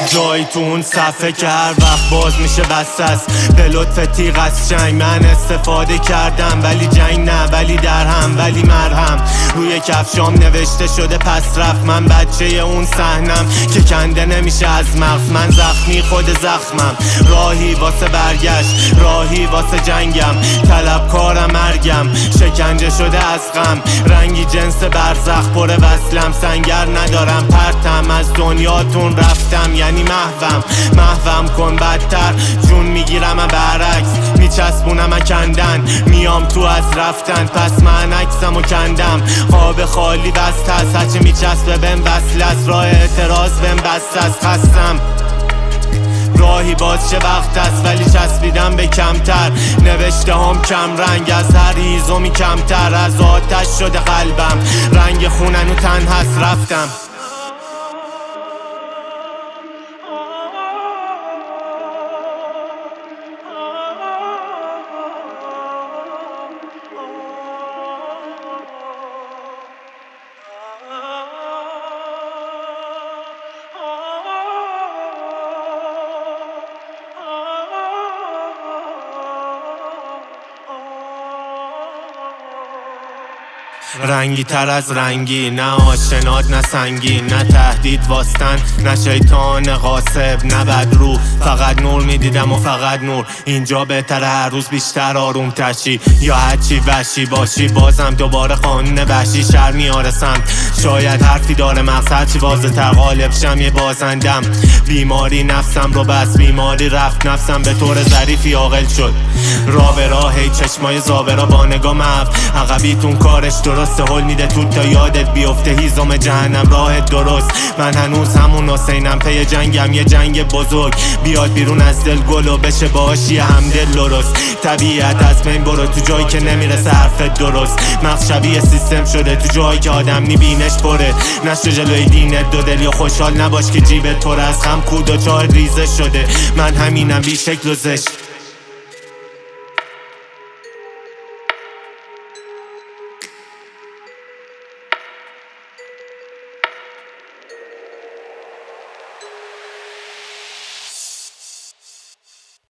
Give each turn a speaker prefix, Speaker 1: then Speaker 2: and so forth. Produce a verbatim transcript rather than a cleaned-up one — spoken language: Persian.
Speaker 1: جایی تو اون صفحه که هر وقت باز میشه بس است. به لطف تیغ از جنگ من استفاده کردم، ولی جنگ نه، ولی درهم، ولی مرهم. روی کفشام نوشته شده پس رفت. من بچه اون صحنم که کنده نمیشه از مغز. من زخمی خود زخمم، راهی واسه برگشت، راهی واسه جنگم. طلبکارم مرگم، شکنجه شده از غم. رنگی جنس برزخ پر وصلم، سنگر ندارم پرتم. از دنیاتون رفتم یعنی محوم، محوم کن بدتر. جون میگیرم برعکس، میچسبونم کندن. میام تو از رفتن، پس من عکسم و کندم. خواب خالی بست هست، هرچی میچسبه بهم وصل است. راه اعتراض بهم بست است، خستم. راهی باز چه وقت است، ولی چسبیدم به کمتر. نوشته هم کم رنگ، از هر هیزمی کمتر. از آتش شده قلبم، رنگ خونن و تن هست. رفتم رنگی تر از رنگی، نه آشنات نه سنگین، نه تهدید واستن، نه شیطان غاصب، نه بدرو. فقط نور میدیدم و فقط نور. اینجا بهتره هر روز بیشتر آروم تشی، یا هرچی وحشی باشی بازم دوباره قانون وحشی شر میارسم. شاید حرفی داره مغز، هرچی واضح تر غالب شم یه بازندم. بیماری نفسم رو بس، بیماری رفت نفسم به طور ظریفی عاقل شد. راه به راه هی چشمای زابرا با نگاه مف. عقبیتون کارش درسته، هل میده تو تا یادت بیفته. هیزم جهنم راه درست. من هنوز همون حسینم، پی جنگم یه جنگ بزرگ. بیاد بیرون از دل گلو بشه باش یه همدل درست. طبیعت از بین برو تو جایی که نمیرسه حرفت درست. مغز شبیه سیستم شده تو جایی که آدم میبینش پره. نشو جلوی دینت دو دل، یا خوشحال نباش که جیبت پر از غم. کود و چاه ریزه شده، من همینم بی شکل و زشت.